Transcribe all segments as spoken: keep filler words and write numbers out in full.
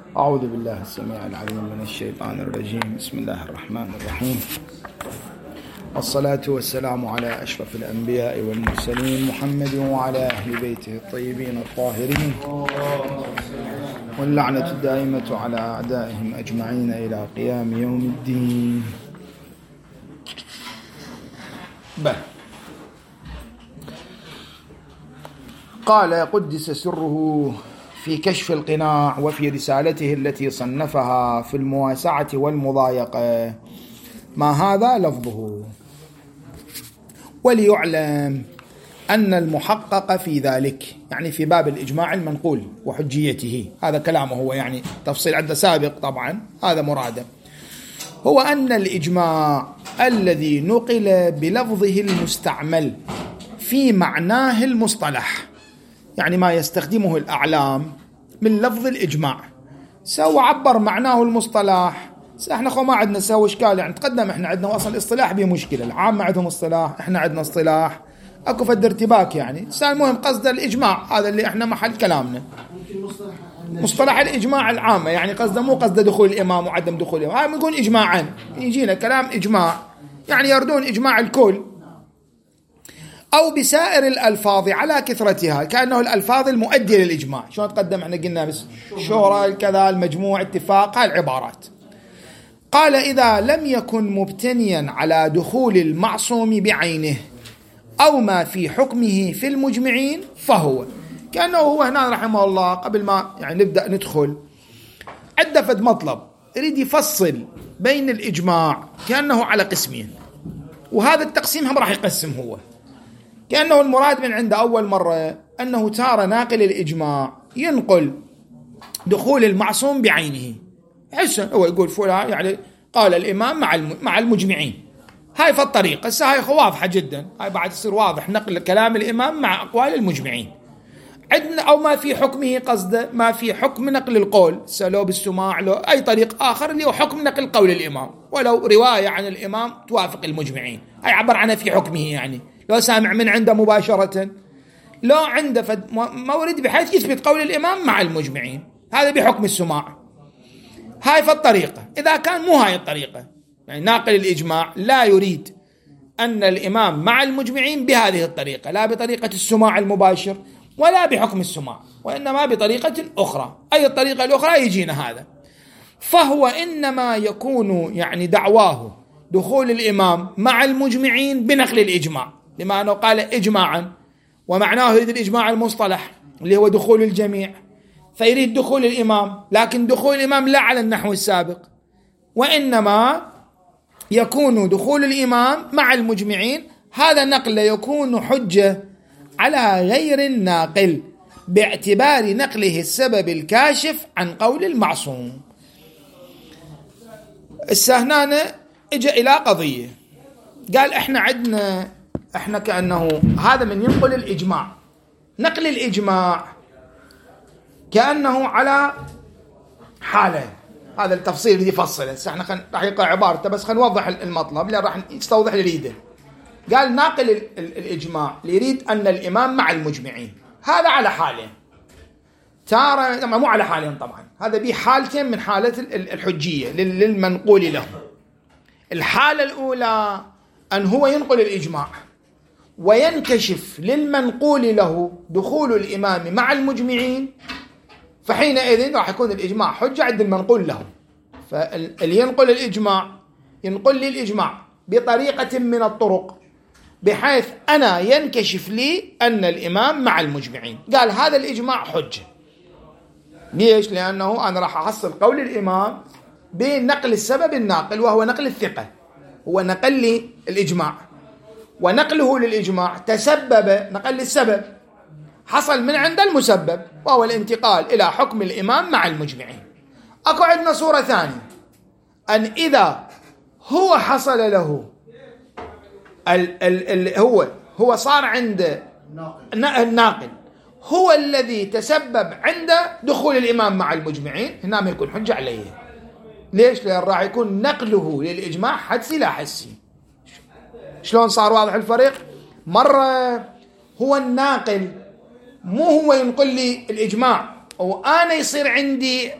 أعوذ بالله السميع العليم من الشيطان الرجيم. بسم الله الرحمن الرحيم، والصلاة والسلام على أشرف الأنبياء والمرسلين محمد وعلى أهل بيته الطيبين الطاهرين، واللعنة الدائمة على أعدائهم أجمعين إلى قيام يوم الدين. بل قال قدس سره في كشف القناع وفي رسالته التي صنفها في المواسعة والمضايقة: ما هذا لفظه، وليعلم أن المحقق في ذلك، يعني في باب الإجماع المنقول وحجيته، هذا كلامه هو، يعني تفصيل عند سابق طبعا، هذا مراده، هو أن الإجماع الذي نقل بلفظه المستعمل في معناه المصطلح، يعني ما يستخدمه الأعلام من لفظ الإجماع، سو عبر معناه المصطلح. احنا خو ما عندنا سوى اشكال، يعني تقدم احنا عندنا اصلا الاصطلاح بمشكله، العامه عندهم اصطلاح، احنا عندنا اصطلاح، اكو فد ارتباك يعني. المهم قصد الاجماع هذا اللي احنا محل كلامنا، مصطلح الاجماع العامه، يعني قصده مو قصده دخول الامام وعدم دخول الامام، هاي بنقول اجماعا، يجينا كلام اجماع يعني يردون اجماع الكل أو بسائر الألفاظ على كثرتها، كأنه الألفاظ المؤدية للإجماع. شلون تقدم احنا قلنا بس شورى الكذا المجموع اتفاق، هاي العبارات. قال: إذا لم يكن مبتنيا على دخول المعصوم بعينه أو ما في حكمه في المجمعين فهو، كأنه هو هنا رحمه الله قبل ما يعني نبدأ ندخل عدة فد مطلب يريد يفصل بين الإجماع كأنه على قسمين، وهذا التقسيم هم راح يقسم هو، كأنه المراد من عند أول مرة أنه تارة ناقل الإجماع ينقل دخول المعصوم بعينه، حسن هو يقول فلان يعني قال الإمام مع مع المجمعين، هاي في الطريقة هسه هاي واضحة جدا، هاي بعد يصير واضح نقل كلام الإمام مع أقوال المجمعين. عندنا أو ما في حكمه قصده ما في حكم نقل القول، سلو بالسماع لو أي طريق آخر اللي هو حكم نقل قول الإمام، ولو رواية عن الإمام توافق المجمعين، هاي عبر عنها في حكمه، يعني لو سامع من عنده مباشرة، لو عنده مورد بحيث يثبت قول الإمام مع المجمعين، هذا بحكم السماع. هاي في الطريقة. إذا كان مو هاي الطريقة، يعني ناقل الإجماع لا يريد أن الإمام مع المجمعين بهذه الطريقة، لا بطريقة السماع المباشر ولا بحكم السماع، وإنما بطريقة أخرى، أي الطريقة الأخرى يجينا هذا، فهو إنما يكون يعني دعواه دخول الإمام مع المجمعين بنقل الإجماع، لما أنه قال إجماعا ومعناه يريد الإجماع المصطلح اللي هو دخول الجميع، فيريد دخول الإمام، لكن دخول الإمام لا على النحو السابق، وإنما يكون دخول الإمام مع المجمعين، هذا نقل يكون حجة على غير الناقل باعتبار نقله السبب الكاشف عن قول المعصوم. السهنانة اجى إلى قضية، قال احنا عندنا احنا كأنه هذا من ينقل الإجماع، نقل الإجماع كأنه على حالة، هذا التفصيل اللي يفصله، احنا خن... راح يقرأ عبارته بس خلينا نوضح المطلب اللي راح يستوضح يريده. قال ناقل ال... ال... الإجماع اللي يريد أن الإمام مع المجمعين، هذا على حالين، تارة مو على حالين طبعا، هذا به حالتين من حالة الحجية للمنقول له. الحالة الأولى أن هو ينقل الإجماع وينكشف للمنقول له دخول الإمام مع المجمعين، فحينئذ راح يكون الإجماع حجة عند المنقول له. فاللي ينقل الإجماع ينقل لي الإجماع بطريقة من الطرق بحيث أنا ينكشف لي أن الإمام مع المجمعين، قال هذا الإجماع حجة. ليش؟ لأنه أنا راح أحصل قول الإمام بنقل السبب الناقل وهو نقل الثقة، هو نقل لي الإجماع، ونقله للإجماع تسبب نقل السبب، حصل من عند المسبب وهو الانتقال إلى حكم الإمام مع المجمعين. أكو عندنا صورة ثانية، أن إذا هو حصل له ال ال ال هو هو صار عند الناقل هو الذي تسبب عند دخول الإمام مع المجمعين، هنا ما يكون حجة عليه. ليش؟ لأن راح يكون نقله للإجماع حدسي لا حسي. شلون صار واضح الفرق؟ مرة هو الناقل مو هو ينقل لي الإجماع، وأنا يصير عندي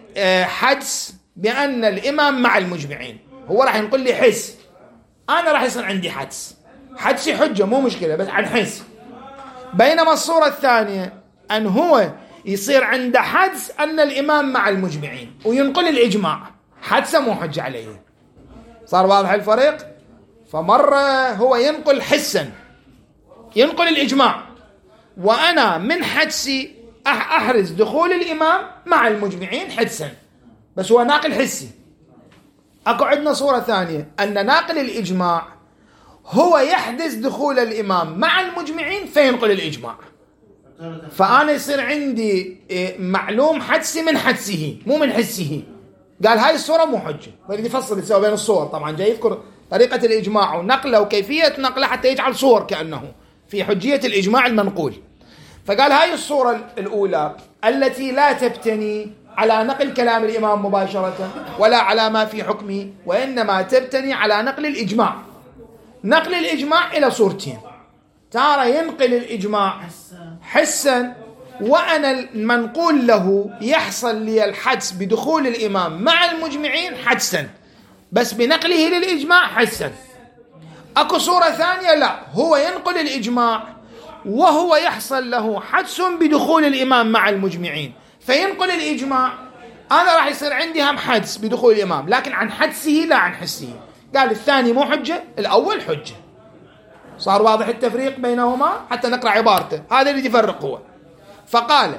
حدس بأن الإمام مع المجمعين، هو راح ينقل لي حس، أنا راح يصير عندي حدس، حدسي حجة مو مشكلة بس عن حس. بينما الصورة الثانية أن هو يصير عنده حدس أن الإمام مع المجمعين وينقل الإجماع، حدسه مو حجة عليه. صار واضح الفرق؟ فمرة هو ينقل حسا، ينقل الإجماع، وأنا من حدسي أحرز دخول الإمام مع المجمعين حدسا، بس هو ناقل حسي. أكو عندنا صورة ثانية أن ناقل الإجماع هو يحدث دخول الإمام مع المجمعين فينقل الإجماع، فأنا يصير عندي معلوم حدسي من حدسه مو من حسه. قال هاي الصورة مو حجة، بدي يفصل يسوي بين الصور. طبعا جاي يذكر طريقة الإجماع ونقله وكيفية نقله حتى يجعل صور كأنه في حجية الإجماع المنقول. فقال هاي الصورة الأولى التي لا تبتني على نقل كلام الإمام مباشرة ولا على ما في حكمه، وإنما تبتني على نقل الإجماع. نقل الإجماع إلى صورتين، تارة ينقل الإجماع حسا وأنا المنقول له يحصل لي الحدس بدخول الإمام مع المجمعين حدسا، بس بنقله للإجماع حسا. أكو صورة ثانية لا، هو ينقل الإجماع وهو يحصل له حدس بدخول الإمام مع المجمعين فينقل الإجماع، أنا راح يصير عندي هم حدس بدخول الإمام لكن عن حدسه لا عن حسه. قال الثاني مو حجة، الأول حجة. صار واضح التفريق بينهما حتى نقرأ عبارته، هذا اللي يفرق هو. فقال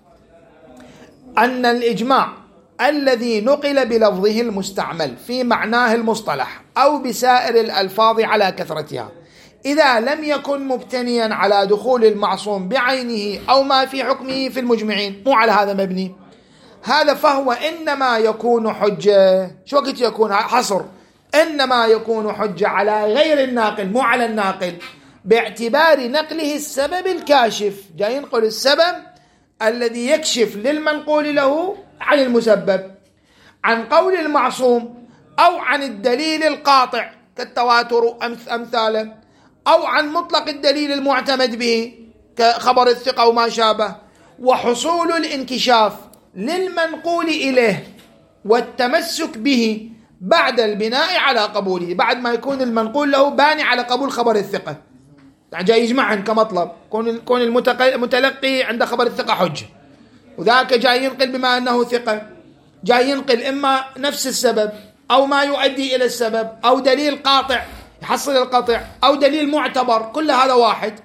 أن الإجماع الذي نقل بلفظه المستعمل في معناه المصطلح أو بسائر الألفاظ على كثرتها إذا لم يكن مبتنيا على دخول المعصوم بعينه أو ما في حكمه في المجمعين، مو على هذا مبني، هذا فهو إنما يكون حجة. شو وقت يكون حصر؟ إنما يكون حجة على غير الناقل مو على الناقل، باعتبار نقله السبب الكاشف، جاي ينقل السبب الذي يكشف للمنقول له عن المسبب، عن قول المعصوم أو عن الدليل القاطع كالتواتر أمثاله، أو عن مطلق الدليل المعتمد به كخبر الثقة وما شابه، وحصول الانكشاف للمنقول إليه والتمسك به بعد البناء على قبوله، بعد ما يكون المنقول له باني على قبول خبر الثقة، يعني جاي يجمعهم كمطلب، كون كون المتلقي عند خبر الثقة حجة، وذاك جاي ينقل بما أنه ثقة، جاي ينقل إما نفس السبب أو ما يؤدي إلى السبب أو دليل قاطع يحصل القطع أو دليل معتبر، كل هذا واحد.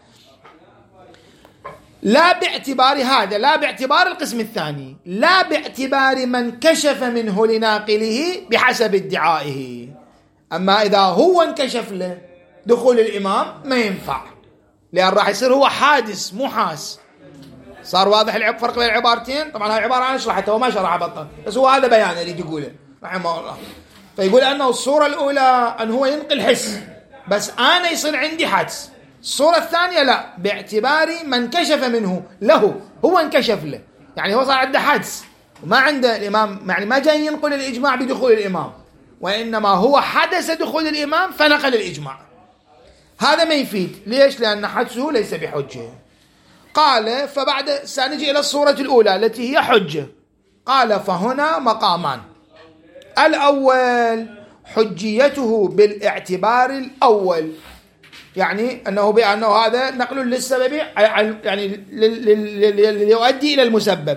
لا باعتبار هذا، لا باعتبار القسم الثاني، لا باعتبار من كشف منه لناقله بحسب ادعائه. أما إذا هو انكشف له دخول الإمام ما ينفع، لأن راح يصير هو حادث مو حاس. صار واضح الفرق بين العبارتين؟ طبعا هاي عبارة أنا شرحتها وما شرح بطل، بس هو هذا بيان اللي يقوله رحمه الله. فيقول أنه الصورة الأولى أن هو ينقل حس بس أنا يصير عندي حدس. الصورة الثانية لا، باعتبار من كشف منه له، هو انكشف له، يعني هو صار عنده حدس وما عنده الإمام، يعني ما جاي ينقل الإجماع بدخول الإمام، وإنما هو حدث دخول الإمام فنقل الإجماع. هذا ما يفيد. ليش؟ لأن حدسه ليس بحجة. قال فبعد سنجي إلى الصورة الأولى التي هي حجة. قال فهنا مقامان. الأول حجيته بالاعتبار الأول، يعني أنه بأنه هذا نقل للسبب، يعني ليؤدي إلى المسبب،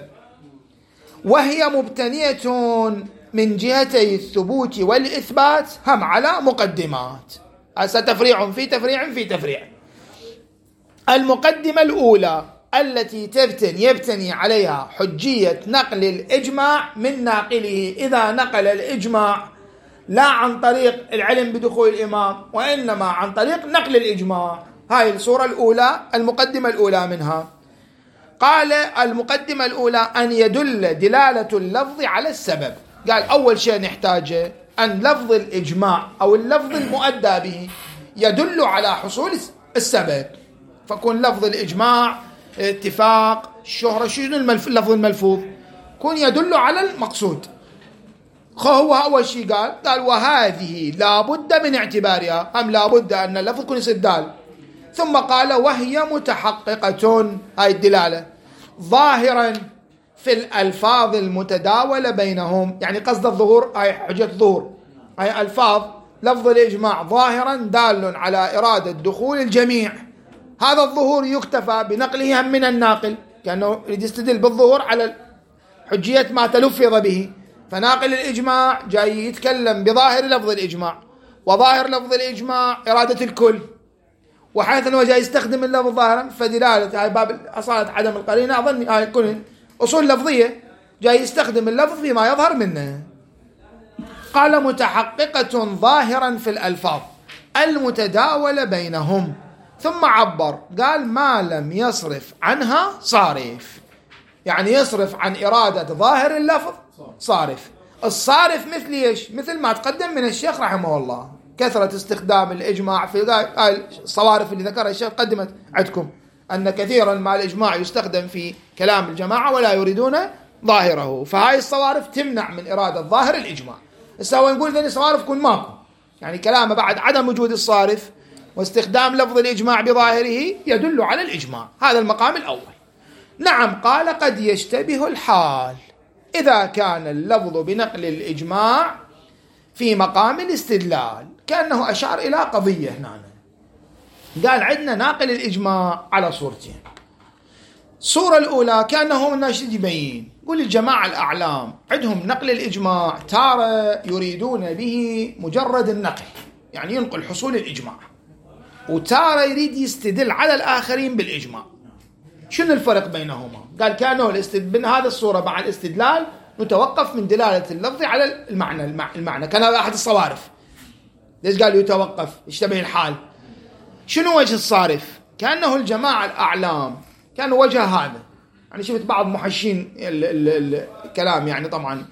وهي مبتنية من جهتي الثبوت والإثبات هم على مقدمات. هذا تفريع في تفريع في تفريع. المقدمة الأولى التي تبتني يبتني عليها حجية نقل الإجماع من ناقله إذا نقل الإجماع لا عن طريق العلم بدخول الإمام وإنما عن طريق نقل الإجماع. هاي الصورة الأولى، المقدمة الأولى منها. قال المقدمة الأولى أن يدل دلالة اللفظ على السبب. قال أول شيء نحتاجه أن لفظ الإجماع أو اللفظ المؤدى به يدل على حصول السبب، فكون لفظ الإجماع اتفاق الشهرة شنو اللفظ الملفوظ كون يدل على المقصود. هو أول شيء قال قال وهذه لا بد من اعتبارها، أم لا بد أن اللفظ يكون استدلال. ثم قال وهي متحققة، هاي الدلالة ظاهرا في الألفاظ المتداولة بينهم، يعني قصد الظهور أي حجة ظهور أي ألفاظ لفظ الإجماع ظاهرا دال على إرادة دخول الجميع، هذا الظهور يكتفى بنقله هم من الناقل، كأنه يستدل بالظهور على حجية ما تلفظ به، فناقل الإجماع جاي يتكلم بظاهر لفظ الإجماع، وظاهر لفظ الإجماع إرادة الكل، وحيث أنه جاي يستخدم اللفظ ظاهرا فدلالة هاي باب أصالة عدم القرينة، أظن هاي كل أصول لفظية جاي يستخدم اللفظ فيما يظهر منه. قال متحققة ظاهرا في الألفاظ المتداولة بينهم، ثم عبر قال ما لم يصرف عنها صارف، يعني يصرف عن إرادة ظاهر اللفظ صارف. الصارف مثل إيش؟ مثل ما تقدم من الشيخ رحمه الله، كثرة استخدام الإجماع في الصوارف اللي ذكرها الشيخ قدمت عندكم أن كثيرا ما الإجماع يستخدم في كلام الجماعة ولا يريدون ظاهره، فهاي الصوارف تمنع من إرادة ظاهر الإجماع. بس هو نقول ذني الصوارف كن ماكو، يعني كلامه بعد عدم وجود الصارف واستخدام لفظ الإجماع بظاهره يدل على الإجماع، هذا المقام الأول. نعم قال قد يشتبه الحال إذا كان اللفظ بنقل الإجماع في مقام الاستدلال، كأنه أشار إلى قضية هنا، قال عندنا ناقل الإجماع على صورتين. الصورة الأولى كأنه الناشد يبين، يقول الجماعة الأعلام عندهم نقل الإجماع تارة يريدون به مجرد النقل، يعني ينقل حصول الإجماع، وتارة يريد يستدل على الآخرين بالإجماع. شنو الفرق بينهما؟ قال كانوا الاستدلال هذا الصورة مع الاستدلال نتوقف من دلالة اللفظ على المعنى المعنى كان هذا أحد الصوارف. ليش قال يتوقف؟ يشتبه الحال. شنو وجه الصارف؟ كأنه الجماعة الأعلام كان وجه هذا، يعني شفت بعض محشين الكلام، يعني طبعا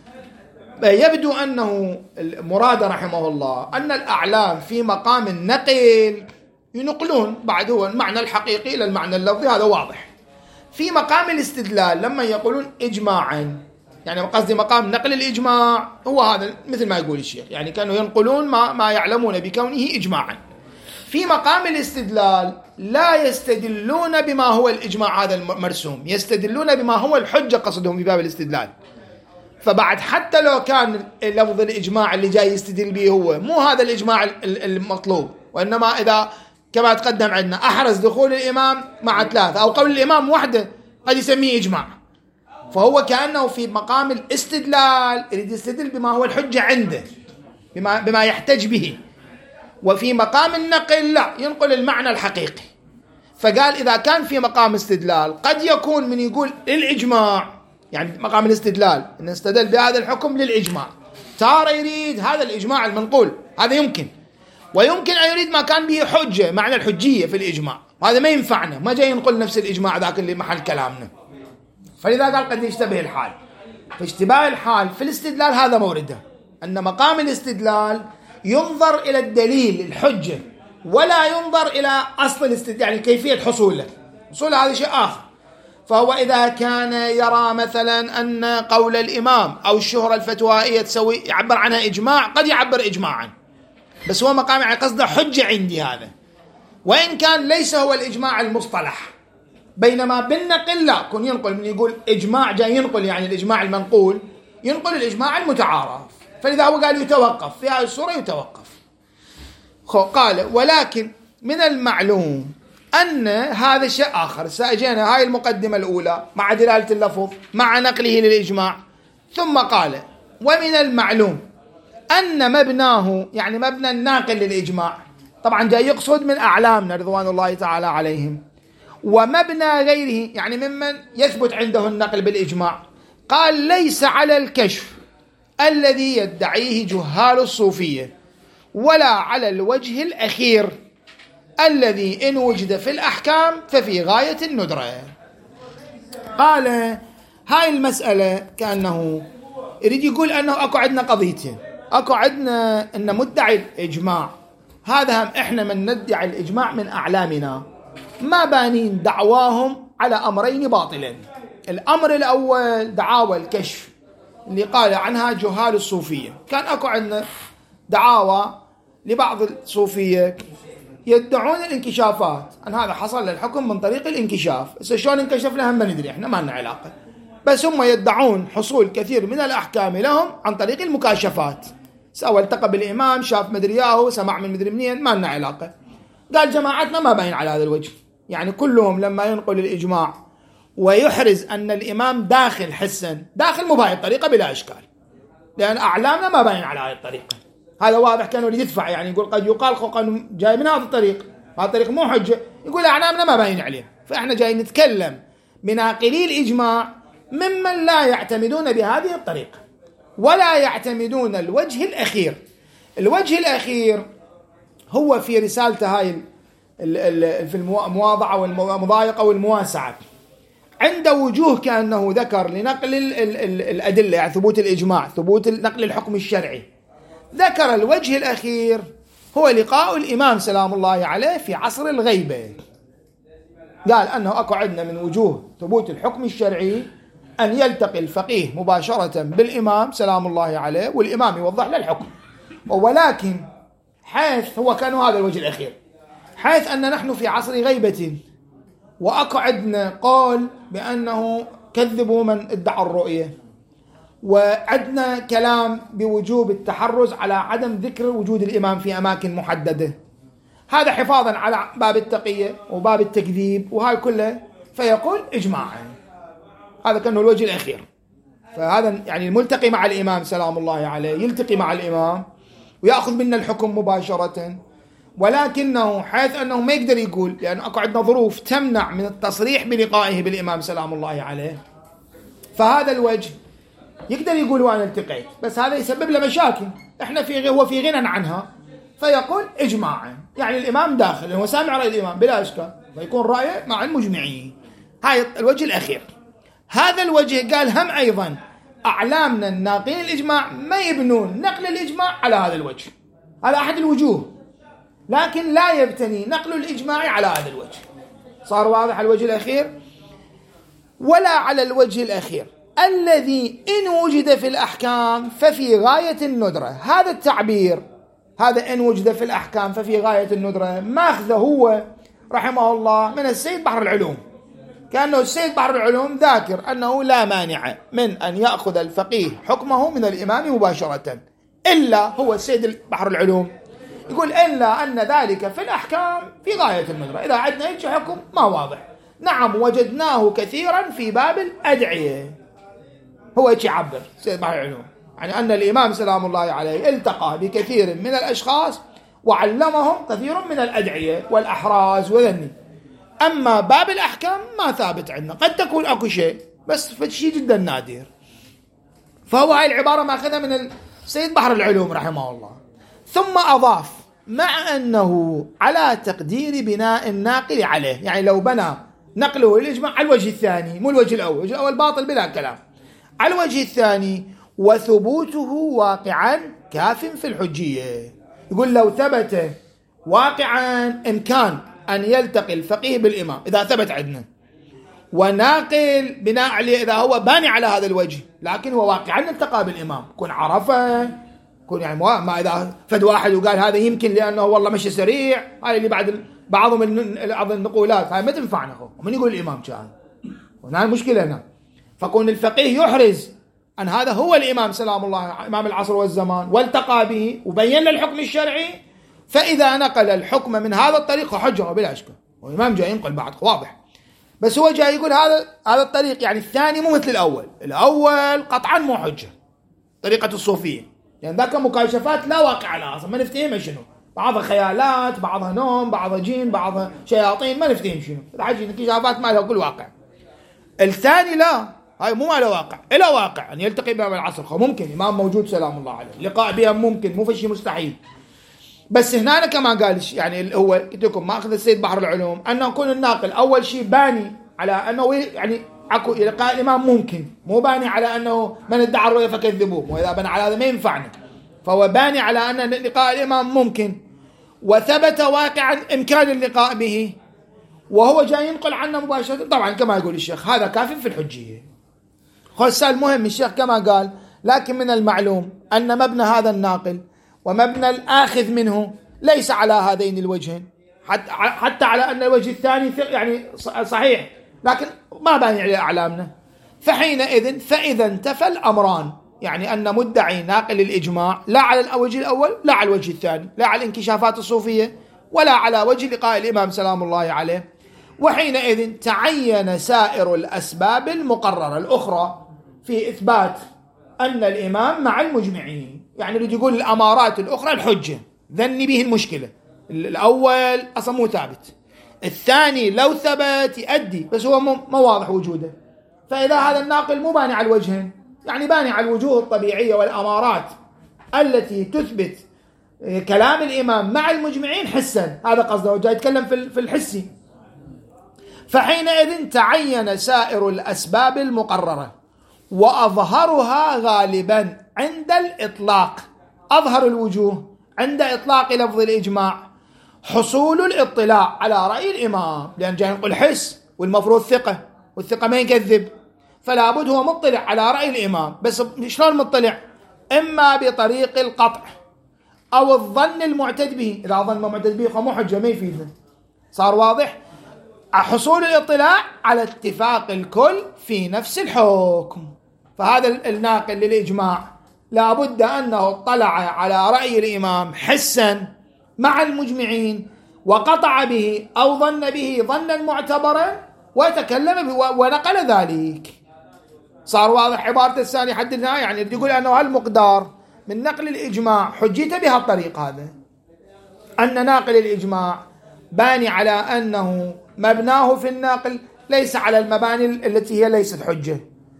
يبدو أنه مراد رحمه الله أن الأعلام في مقام النقل ينقلون بعد هو المعنى الحقيقي إلى المعنى اللفظي، هذا واضح. في مقام الاستدلال لما يقولون إجماعا، يعني قصدي مقام نقل الإجماع هو هذا مثل ما يقول الشيخ، يعني كانوا ينقلون ما, ما يعلمون بكونه إجماعا. في مقام الاستدلال لا يستدلون بما هو الإجماع هذا المرسوم، يستدلون بما هو الحجة قصدهم في باب الاستدلال. فبعد حتى لو كان لفظ الإجماع اللي جاي يستدل به هو مو هذا الإجماع المطلوب، وإنما إذا كما تقدم عندنا أحرز دخول الإمام مع ثلاثة أو قول الإمام وحده قد يسميه إجماع، فهو كأنه في مقام الاستدلال يريد يستدل بما هو الحجة عنده، بما, بما يحتج به. وفي مقام النقل لا، ينقل المعنى الحقيقي. فقال إذا كان في مقام استدلال قد يكون من يقول الإجماع، يعني مقام الاستدلال أن نستدل بهذا الحكم للإجماع، تارة يريد هذا الإجماع المنقول، هذا يمكن، ويمكن أن يريد ما كان به حجة، معنى الحجية في الإجماع، هذا ما ينفعنا، ما جاي ينقل نفس الإجماع ذاك اللي محل كلامنا. فلذا قال قد يشتبه الحال. فاشتباه الحال في الاستدلال هذا مورده، أن مقام الاستدلال ينظر إلى الدليل الحجة ولا ينظر إلى أصل الاستدلال، يعني كيفية حصوله، حصول هذا شيء آخر. فهو إذا كان يرى مثلا أن قول الإمام أو الشهرة الفتوائية تسوي يعبر عنها إجماع، قد يعبر إجماعا، بس هو مقام يعني قصده حجة عندي هذا، وإن كان ليس هو الإجماع المصطلح. بينما بالنقل لا، كن ينقل من يقول إجماع جاي ينقل يعني الإجماع المنقول، ينقل الإجماع المتعارف. فلذا هو قال يتوقف في هذه الصورة، يتوقف. قال ولكن من المعلوم أن هذا شيء آخر. سأجينا هاي المقدمة الأولى مع دلالة اللفظ مع نقله للإجماع، ثم قال ومن المعلوم أن مبناه، يعني مبنى الناقل للإجماع، طبعا جاي يقصد من أعلامنا رضوان الله تعالى عليهم، ومبنى غيره يعني ممن يثبت عنده النقل بالإجماع، قال ليس على الكشف الذي يدعيه جهال الصوفية، ولا على الوجه الأخير الذي إن وجد في الأحكام ففي غاية الندرة. قال هاي المسألة كأنه يريد يقول أنه أكو عندنا قضيتين، أكو عندنا أن مدعي الإجماع هذا هم إحنا من ندعي الإجماع من أعلامنا ما بانين دعواهم على أمرين باطلين. الأمر الأول دعاوى الكشف اللي قال عنها جهال الصوفية، كان أكو عندنا دعاوى لبعض الصوفية يدعون الانكشافات، أن هذا حصل للحكم من طريق الانكشاف. شلون انكشف لهم ما ندري، إحنا ما لنا علاقة، بس هم يدعون حصول كثير من الأحكام لهم عن طريق المكاشفات، سواء التقى بالإمام، شاف مدري ياهو، سمع من مدري منين، ما لنا علاقة. قال جماعتنا ما باين على هذا الوجه، يعني كلهم لما ينقل الإجماع ويحرز أن الإمام داخل حسا، داخل مو بهاي الطريقة بلا إشكال، لأن أعلامنا ما باين على هاي الطريقة. هذا واضح، كانوا يدفع يعني يقول قد يقال قانون جاي من هذا الطريق، هذا الطريق مو حجة، يقول أعلامنا ما باين عليه. فإحنا جاي نتكلم بناقلي الإجماع ممن لا يعتمدون بهذه الطريقة ولا يعتمدون الوجه الأخير. الوجه الأخير هو في رسالته هاي في المواضعة والمضايقة والمواسعة، عند وجوه كأنه ذكر لنقل الأدلة، يعني ثبوت الإجماع، ثبوت نقل الحكم الشرعي. ذكر الوجه الأخير هو لقاء الإمام سلام الله عليه في عصر الغيبة. قال أنه أكو عندنا من وجوه ثبوت الحكم الشرعي أن يلتقي الفقيه مباشرة بالإمام سلام الله عليه والإمام يوضح له الحكم، ولكن حيث هو كان هذا الوجه الأخير، حيث أن نحن في عصر غيبة وأكو عندنا قول بأنه كذبوا من ادعى الرؤية، وعندنا كلام بوجوب التحرز على عدم ذكر وجود الإمام في أماكن محددة، هذا حفاظا على باب التقية وباب التكذيب وهاي كله، فيقول إجماعا. هذا كان الوجه الأخير. فهذا يعني الملتقي مع الإمام سلام الله عليه يلتقي مع الإمام ويأخذ منا الحكم مباشرة، ولكنه حيث أنه ما يقدر يقول، لأن أكو عندنا ظروف تمنع من التصريح بلقائه بالإمام سلام الله عليه، فهذا الوجه يقدر يقول وأنا التقيت، بس هذا يسبب له مشاكل، إحنا في هو في غنى عنها، فيقول إجماعا، يعني الإمام داخل هو سامع رأي الإمام بلا إشكال، فيكون رأيه مع المجمعين. هاي الوجه الأخير. هذا الوجه قال هم أيضا أعلامنا الناقلين الإجماع ما يبنون نقل الإجماع على هذا الوجه، هذا أحد الوجوه، لكن لا يبتني نقل الإجماع على هذا الوجه. صار واضح الوجه الأخير؟ ولا على الوجه الأخير الذي إن وجد في الأحكام ففي غاية الندرة. هذا التعبير، هذا إن وجد في الأحكام ففي غاية الندرة، ماخذه هو رحمه الله من السيد بحر العلوم، كأنه السيد بحر العلوم ذاكر أنه لا مانع من أن يأخذ الفقيه حكمه من الإمام مباشرة، إلا هو السيد بحر العلوم يقول إلا أن ذلك في الأحكام في غاية الندرة. إذا عندنا أي حكم ما واضح، نعم وجدناه كثيرا في باب الأدعية، هو يعبر السيد بحر العلوم يعني أن الإمام سلام الله عليه التقى بكثير من الأشخاص وعلمهم كثير من الأدعية والأحراز وذني. أما باب الأحكام ما ثابت عندنا، قد تكون أكو شيء بس فشي جدا نادر. فهو هاي العبارة ما أخذها من السيد بحر العلوم رحمه الله. ثم أضاف مع أنه على تقدير بناء الناقل عليه، يعني لو بنى نقله الإجماع على الوجه الثاني مو الوجه الأول، الوجه الأول باطل بلا كلام، على الوجه الثاني وثبوته واقعا كاف في الحجية. يقول لو ثبت واقعا إمكان أن يلتقي الفقيه بالإمام إذا ثبت عندنا، وناقل بناء عليه إذا هو باني على هذا الوجه لكن هو واقعا التقى بالإمام، كن عرفه، كن يعني ما إذا فد واحد وقال هذا يمكن لأنه والله مشي سريع، هاي اللي بعد بعضهم بعض النقولات هاي ما تنفعنا، ومن يقول الإمام كان، وهنا المشكلة هنا. فكون الفقيه يحرز أن هذا هو الإمام سلام الله إمام العصر والزمان والتقى به وبين الحكم الشرعي، فإذا نقل الحكم من هذا الطريق حجة بلا إشكال، والإمام جاي ينقل بعد واضح، بس هو جاي يقول هذا هذا الطريق يعني الثاني مو مثل الأول، الأول قطعا مو حجة طريقة الصوفية، يعني ذاك مكاشفات لا واقع لها أصلا، ما نفتهم شنو، بعضها خيالات، بعضها نوم، بعضها جين، بعضها شياطين، ما نفتهم شنو، الحاجة مكاشفات ما لها كل واقع. الثاني لا، هاي مو على واقع، إلى واقع أن يلتقي بإمام العصر، ممكن إمام موجود سلام الله عليه، لقاء بها ممكن، مو في شيء مستحيل. بس هنا كما قال يعني هو قلت لكم ما أخذ السيد بحر العلوم أنه يكون الناقل أول شيء باني على أنه يعني أكو لقاء الإمام ممكن، مو باني على أنه من ادعى الرؤيا فكذبوه، وإذا بنى على هذا ما ينفعنا، فهو باني على أن لقاء الإمام ممكن وثبت واقعا إمكان اللقاء به، وهو جاي ينقل عنه مباشرة. طبعا كما يقول الشيخ هذا كاف في الحجية. خلاص المهم الشيخ كما قال لكن من المعلوم أن مبنى هذا الناقل ومبنى الآخذ منه ليس على هذين الوجهين، حتى حتى على أن الوجه الثاني يعني صحيح لكن ما باني على أعلامنا، فحينئذ فإذا انتفى الأمران، يعني أن مدعي ناقل الإجماع لا على الوجه الأول لا على الوجه الثاني، لا على الانكشافات الصوفية ولا على وجه لقاء الإمام سلام الله عليه، وحينئذ تعين سائر الأسباب المقررة الأخرى في إثبات أن الإمام مع المجمعين. يعني اللي يقول الأمارات الأخرى الحجة ذني به المشكلة، الأول أصلا مو ثابت، الثاني لو ثبت يؤدي بس هو مو واضح وجوده. فإذا هذا الناقل مو باني على الوجهين، يعني باني على الوجوه الطبيعية والأمارات التي تثبت كلام الإمام مع المجمعين حسا، هذا قصده، وجاي يتكلم في الحسي. فحينئذ تعين سائر الأسباب المقررة، وأظهرها غالبا عند الإطلاق، أظهر الوجوه عند إطلاق لفظ الإجماع حصول الاطلاع على رأي الإمام، لأن جاي نقول حس والمفروض ثقة، والثقة ما يكذب، فلا بد هو مطلع على رأي الإمام. بس شلون مطلع؟ إما بطريق القطع أو الظن المعتد به، إذا ظن معتد به فمو حجة ما يفيدنا. صار واضح؟ حصول الاطلاع على اتفاق الكل في نفس الحكم. فهذا الناقل للإجماع لا بد أنه اطلع على رأي الإمام حسا مع المجمعين، وقطع به أو ظن به ظنا معتبرا وتكلم به ونقل ذلك. صار واضح عبارة الثانية حددناها، يعني يقول أنه هالمقدار من نقل الإجماع حجيته بها الطريق هذا، أن ناقل الإجماع باني على أنه مبناه في الناقل ليس على المباني التي هي ليست حجة،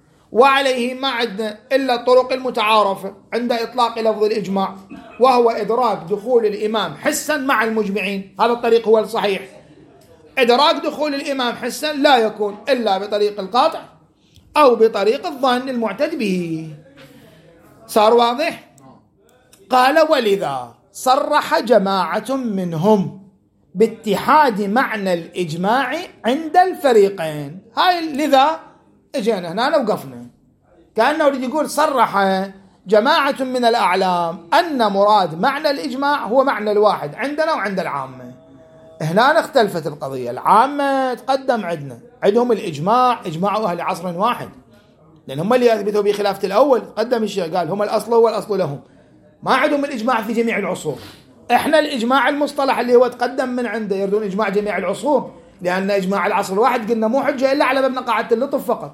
وعليه ما عندنا إلا الطرق المتعارفة عند إطلاق لفظ الإجماع، وهو إدراك دخول الإمام حسا مع المجمعين. هذا الطريق هو الصحيح. إدراك دخول الإمام حسا لا يكون إلا بطريق القاطع أو بطريق الظن المعتد به. صار واضح؟ قال ولذا صرح جماعة منهم باتحاد معنى الإجماع عند الفريقين. هاي لذا اجينا هنا وقفنا، كأنه يقول صرح جماعة من الأعلام أن مراد معنى الإجماع هو معنى الواحد عندنا وعند العامة. هنا اختلفت القضية، العامة تقدم عندنا عندهم الإجماع، إجماع أهل عصر واحد، لأن هم اللي يثبتوا بخلافة الأول. قدم الشيء قال هم الأصل والأصل لهم، ما عندهم الإجماع في جميع العصور. إحنا الإجماع المصطلح اللي هو تقدم من عنده يردون إجماع جميع العصور، لأن إجماع العصر الواحد قلنا مو حجة إلا على مبنى قاعدة اللطف فقط.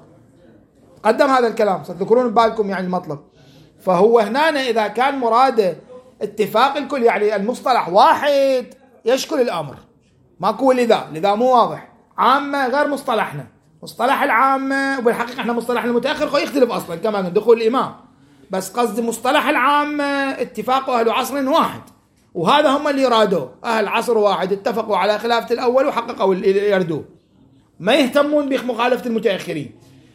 قدم هذا الكلام، ستذكرون ببالكم يعني المطلب. فهو هنا إذا كان مراده اتفاق الكل، يعني المصطلح واحد يشكل الأمر، ماكو لذا لذا مو واضح. عامة غير مصطلحنا، مصطلح العامة وبالحقيقة احنا مصطلحنا المتأخر خو يختلف أصلا كما دخول الإمام، بس قصد مصطلح العامة اتفاق أهل عصر واحد، وهذا هم اللي يرادوه. أهل عصر واحد اتفقوا على خلافة الأول وحققوا اللي يردوه، ما يهتمون بمخالفة المتأخرين.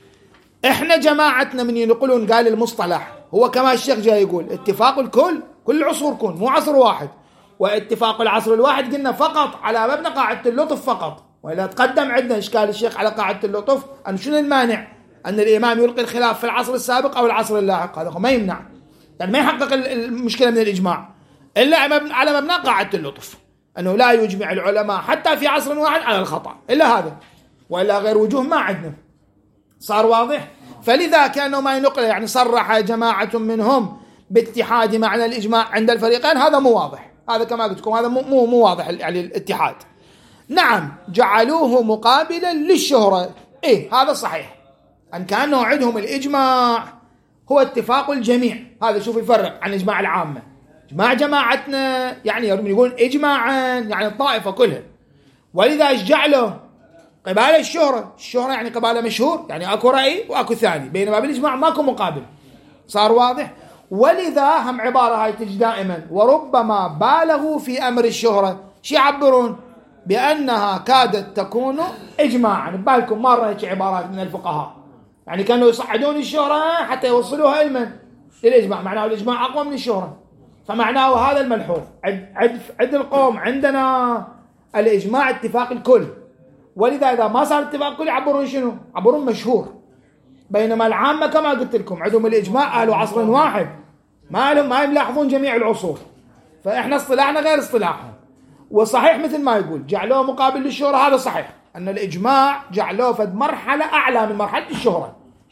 احنا جماعتنا من ينقلون قال المصطلح هو كما الشيخ جاي يقول اتفاق الكل، كل العصور كون مو عصر واحد، واتفاق العصر الواحد قلنا فقط على مبنى قاعدة اللطف فقط. وإذا تقدم عندنا إشكال الشيخ على قاعدة اللطف أن شنو المانع أن الإمام يلقي الخلاف في العصر السابق أو العصر اللاحق، هذا ما يمنع، يعني ما يحقق المشكلة من الإجماع إلا على مبنى قاعدة اللطف، أنه لا يجمع العلماء حتى في عصر واحد على الخطأ إلا هذا، وإلا غير وجوه ما عندنا. صار واضح؟ فلذا كانوا ما ينقل، يعني صرح جماعة منهم باتحاد معنى الإجماع عند الفريقين، هذا مو واضح، هذا كما قلت لكم هذا مو مو مو واضح يعني الاتحاد. نعم جعلوه مقابلا للشهرة، إيه هذا صحيح، أن كانوا عندهم الإجماع هو اتفاق الجميع، هذا شوف يفرق عن إجماع العامة. إجماع جماعتنا يعني يقول إجماعا يعني الطائفة كلها، ولذا جعله قبالة الشهرة. الشهرة يعني قبالة مشهور، يعني أكو رأي وأكو ثاني، بينما بالإجماع ماكو مقابل. صار واضح؟ ولذا هم عبارة هاي تجي دائما وربما بالغوا في أمر الشهرة، شي يعبرون بأنها كادت تكون إجماعا. بالكم مرة هيك عبارات من الفقهاء يعني كانوا يصعدون الشهرة حتى يوصلوها إلمن للإجماع، معناه الإجماع أقوى من الشهرة، فمعناه هذا الملحوظ عد, عد, عد القوم عندنا الإجماع اتفاق الكل، ولذا إذا ما صار اتفاق الكل يعبرون شنو؟ يعبرون مشهور. بينما العامة كما قلت لكم عندهم الإجماع أهل عصر واحد، ما لهم ما يلاحظون جميع العصور، فإحنا اصطلاحنا غير اصطلاحهم. وصحيح مثل ما يقول جعلوه مقابل للشهرة، هذا صحيح أن الإجماع جعلوه في مرحلة أعلى من مرحلة الشهرة.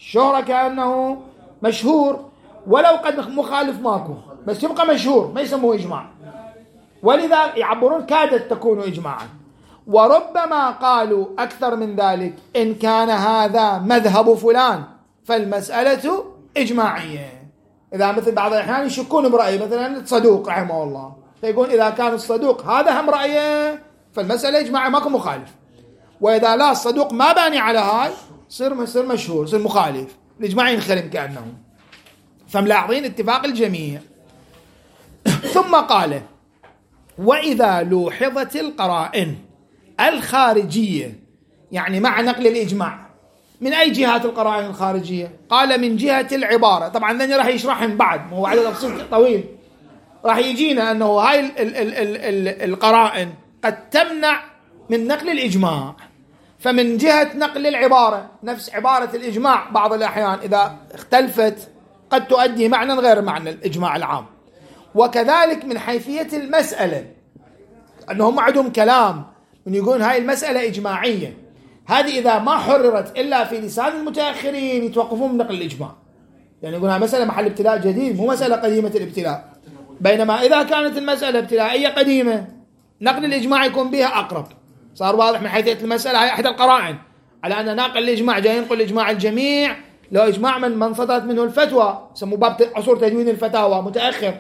الشهرة كأنه مشهور ولو قد مخالف ماكو، بس يبقى مشهور ما يسموه إجماع، ولذا يعبرون كادت تكون إجماعا. وربما قالوا أكثر من ذلك إن كان هذا مذهب فلان فالمسألة إجماعية. إذا مثل بعض الأحيان يشكون برأي مثلا الصدوق رحمه الله، فيقول إذا كان الصدوق هذا هم رأيه فالمسألة إجماعية ماكو مخالف، وإذا لا الصدوق ما باني على هاي صير صير مشهور صير مخالف، الإجماع ينخرم كأنه. فملاحظين اتفاق الجميع. ثم قال: وإذا لوحظت القرائن الخارجية، يعني مع نقل الإجماع، من أي جهات القرائن الخارجية؟ قال من جهة العبارة. طبعا ذني راح يشرحهم بعد، هو على تفصيل طويل راح يجينا أنه هاي ال ال ال ال ال القرائن قد تمنع من نقل الإجماع. فمن جهة نقل العبارة، نفس عبارة الإجماع بعض الأحيان إذا اختلفت قد تؤدي معنى غير معنى الإجماع العام. وكذلك من حيثية المسألة، أنهم عندهم كلام من يقولون هاي المسألة إجماعية، هذه إذا ما حررت إلا في لسان المتأخرين يتوقفون من نقل الإجماع، يعني يقولون هاي مسألة محل ابتلاء جديد مو مسألة قديمة الابتلاء. بينما إذا كانت المسألة ابتلائية قديمة نقل الإجماع يكون بها أقرب. صار واضح من حيثية المسألة. هاي أحد القرائن على أن ناقل الإجماع جاي ينقل إجماع الجميع، لو إجماع من من صدرت منه الفتوى، سموه باب عصور تدوين الفتاوى متأخر.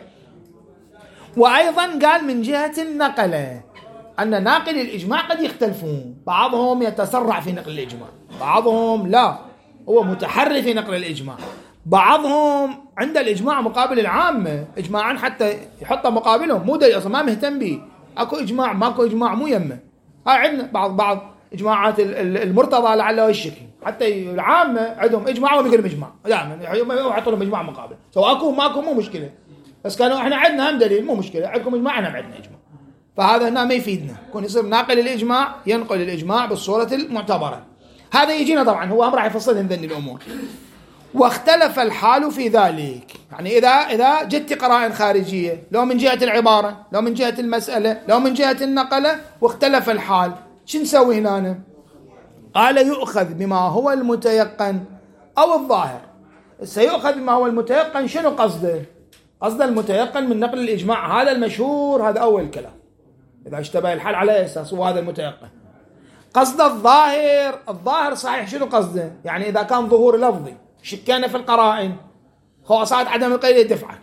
وأيضا قال من جهة النقلة أن ناقل الإجماع قد يختلفون، بعضهم يتسرع في نقل الإجماع، بعضهم لا هو متحري في نقل الإجماع، بعضهم عند الإجماع مقابل العامة إجماعا حتى يحط مقابلهم، مو دليل أصلا ما مهتم به، أكو إجماع ماكو إجماع مو يمه. هاي عندنا بعض بعض إجماعات المرتضى لعله الشكل، حتى العامة عندهم إجماع وبيقولوا إجماع دائما يحطوا لهم إجماع مقابل، سواء أكو ماكو مو مشكلة، بس كانوا إحنا عندنا هم دليل مو مشكلة، عندكم إجماع إحنا عندنا إجماع. فهذا هنا ما يفيدنا، يكون يصير ناقل الإجماع ينقل الإجماع بالصورة المعتبرة. هذا يجينا طبعا هو هم راح يفصلهم ذني الأمور. واختلف الحال في ذلك، يعني إذا إذا جت قرائن خارجية، لو من جهة العبارة، لو من جهة المسألة، لو من جهة النقلة، واختلف الحال، شو نسوي هنا؟ قال يؤخذ بما هو المتيقن أو الظاهر. سيؤخذ بما هو المتيقن، شنو قصده؟ قصد المتيقن من نقل الإجماع هذا المشهور، هذا أول كلام إذا اشتبه الحال على أساس وهذا المتيقن. قصد الظاهر، الظاهر صحيح شنو قصده؟ يعني إذا كان ظهور لفظي شكانا في القرائن هو صارت عدم القيد دفعة،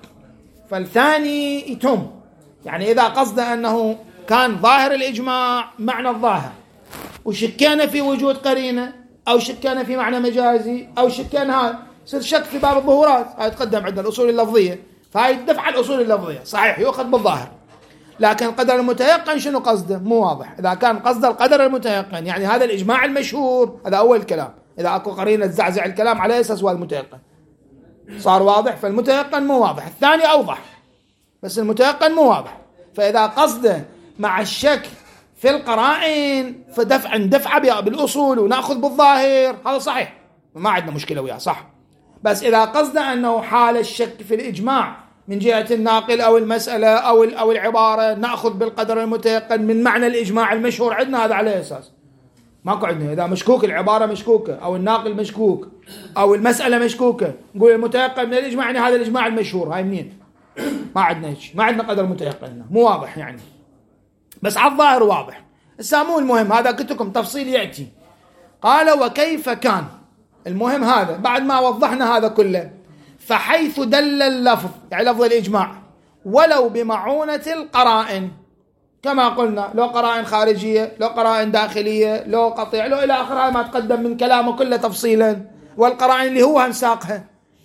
فالثاني يتم. يعني إذا قصده أنه كان ظاهر الإجماع معنى الظاهر وشكانا في وجود قرينة أو شكانا في معنى مجازي أو شكانا هذا، يصير شك في باب الظهورات، هاي تقدم عندنا الأصول اللفظية، فهاي الدفعة الأصول اللفظية صحيح يؤخذ بالظاهر. لكن القدر المتيقن شنو قصده؟ مو واضح. إذا كان قصد القدر المتيقن يعني هذا الإجماع المشهور، هذا أول كلام، إذا أكو قرينة تزعزع الكلام على أساس هو المتيقن صار واضح، فالمتيقن مو واضح، الثاني أوضح بس المتيقن مو واضح. فإذا قصده مع الشك في القرائن فدفع دفع بالأصول ونأخذ بالظاهر، هذا صحيح ما عندنا مشكلة وياه صح. بس إذا قصده أنه حال الشك في الإجماع من جهة الناقل أو المسألة أو أو العبارة، نأخذ بالقدر المتيقن من معنى الإجماع المشهور عندنا، هذا على أساس ماكو عندنا. إذا مشكوك العبارة مشكوكة أو الناقل مشكوك أو المسألة مشكوكة، نقول المتيقن من الإجماع يعني هذا الإجماع المشهور. هاي منين؟ ما عندنا هيك، ما عندنا قدر متيقن، مو واضح يعني، بس على الظاهر واضح. السامو المهم هذا كتكم تفصيل يأتي. قال وكيف كان، المهم هذا بعد ما وضحنا هذا كله، فحيث دل اللفظ يعني لفظ الإجماع ولو بمعونة القرائن، كما قلنا لو قرائن خارجية لو قرائن داخلية لو قطيع لو إلى آخرها ما تقدم من كلامه كله تفصيلا، والقرائن اللي هو هنساقها.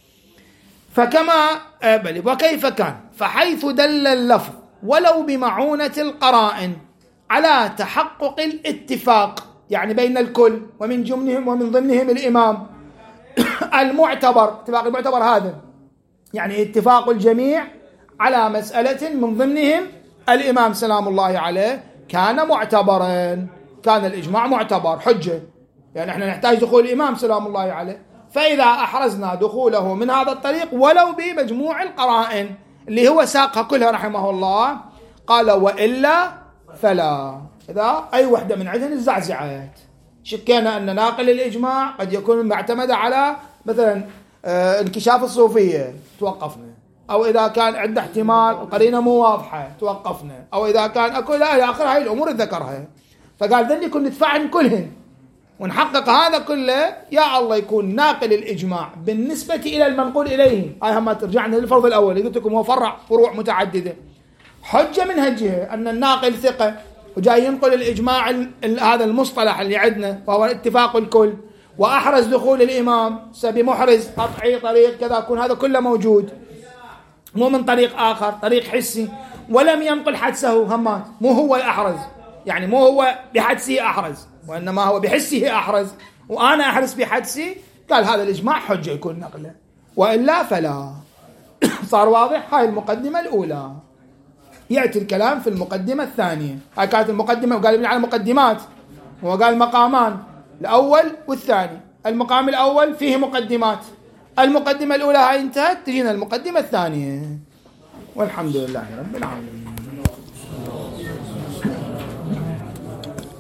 فكما بل وكيف كان فحيث دل اللفظ ولو بمعونة القرائن على تحقق الاتفاق، يعني بين الكل ومن جملهم ومن ضمنهم الإمام المعتبر، اتفاق المعتبر هذا يعني اتفاق الجميع على مسألة من ضمنهم الإمام سلام الله عليه، كان معتبرا، كان الإجماع معتبر حجة، يعني احنا نحتاج دخول الإمام سلام الله عليه. فإذا أحرزنا دخوله من هذا الطريق ولو بمجموع القرائن اللي هو ساقها كلها رحمه الله، قال وإلا فلا. إذا أي وحدة من عندهن الزعزعات شكينا أن ناقل الإجماع قد يكون معتمد على مثلا آه انكشاف الصوفية توقفنا، أو إذا كان عندنا احتمال قرينة مو واضحة توقفنا، أو إذا كان أكو لا إلى آخر هاي الأمور ذكرها. فقال ذني كن ندفع كلهن ونحقق هذا كله، يا الله يكون ناقل الإجماع بالنسبة إلى المنقول إليه. هاي هم ترجعنا للفرض الأول اللي قلت لكم هو فرع فروع متعددة. حجة من هجه أن الناقل ثقة وجاي ينقل الإجماع هذا المصطلح اللي عندنا وهو اتفاق الكل، وأحرز دخول الإمام سبي محرز قطعي طريق كذا، يكون هذا كله موجود مو من طريق آخر طريق حسي، ولم ينقل حدسه همات، مو هو أحرز، يعني مو هو بحدسه أحرز وإنما هو بحسه أحرز وأنا أحرز بحدسي. قال هذا الإجماع حجة يكون نقله، وإلا فلا. صار واضح؟ هاي المقدمة الأولى. يأتي الكلام في المقدمة الثانية. هاي كانت المقدمة، وقال ابن على مقدمات، وقال مقامان الأول والثاني. المقام الأول فيه مقدمات، المقدمة الأولى هاي انتهت، تجينا المقدمة الثانية. والحمد لله رب العالمين.